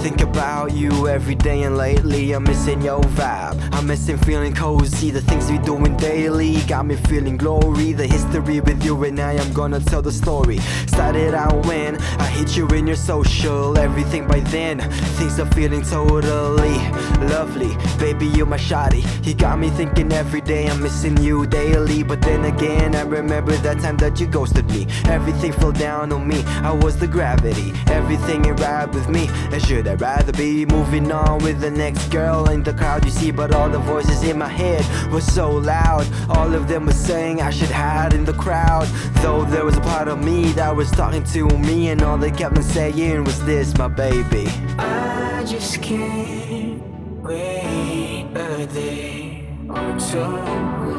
think about you every day, and lately I'm missing your vibe. I'm missing feeling cozy, the things we doing daily got me feeling glory. The history with you and I am gonna tell the story. Started out when I hit you in your social, everything by then, things are feeling totally lovely. Baby, you're my shawty, you got me thinking every day I'm missing you daily. But then again, I remember that time that you ghosted me. Everything fell down on me, I was the gravity. Everything ain't right with me, and should I rather be moving on with the next girl in the crowd you see? But all the voices in my head were so loud, all of them were saying I should hide in the crowd. Though there was a part of me that was talking to me, and all they kept on saying was this, my baby, I just can't wait a day or two.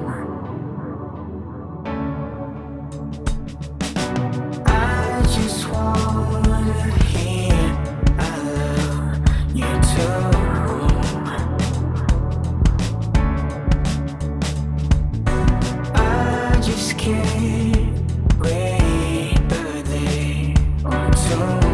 I just wanna hear I love you too. I just can't wait a day or two.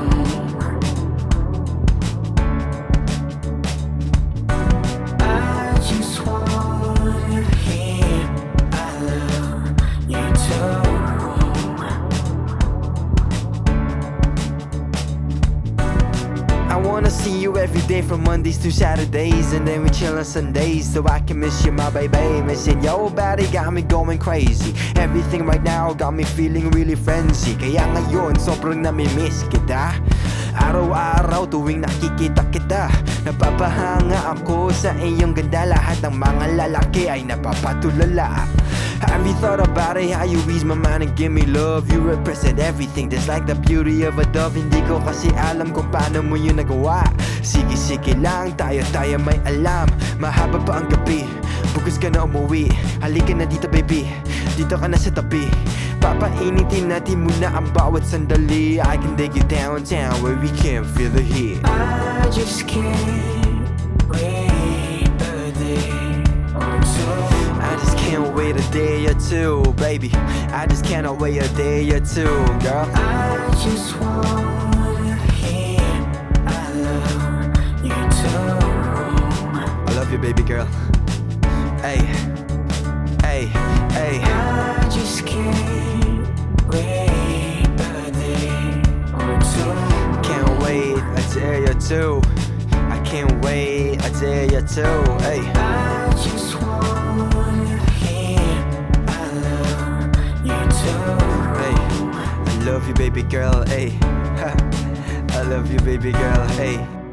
I just wanna hear I love you too. I wanna see you every day from Mondays to Saturdays, and then we chill on Sundays so I can miss you, my baby. Missing your body got me going crazy. Everything right now got me feeling really frenzy. Kaya ngayon sobrang namimiss kita. Araw-araw tuwing nakikita kita, napapahanga ako sa iyong ganda. Lahat ng mga lalaki ay napapatulala. Have you thought about it, how you ease my mind and give me love? You represent everything, just like the beauty of a dove. Hindi ko kasi alam kung paano mo yun nagawa. Sige-sige lang, tayo may alam. Mahaba pa ang gabi, bukas ka na umuwi. Halika na dito baby, dito ka na sa tabi. Papainitin natin muna ang bawat sandali. I can take you downtown where we can feel the heat. I just can't wait a day or two. I just can't wait a day or two, baby. I just cannot wait a day or two, girl. I just wanna hear I love you too. I love you, baby girl. Hey, hey, hey. I just can't wait a day or two. Can't wait a day or two. I can't wait a day or two. Hey, I just wanna hear I love you too. hey. I love you, baby girl. Hey, I love you, baby girl. Hey.